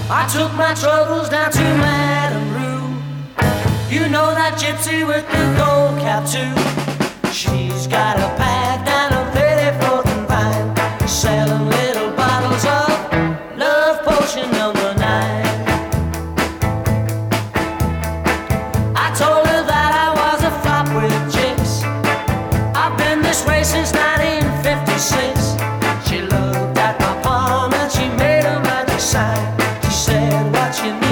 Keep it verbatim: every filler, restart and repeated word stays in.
I took my troubles down to Madame Rue. You know that gypsy with the gold cap too. She's got a pad down on thirty-fourth and Vine, selling little bottles of love potion number nine. I told her that I was a flop with chicks. I've been this way since nineteen fifty-six. She looked at my palm and she made a magic sign. She said, what you need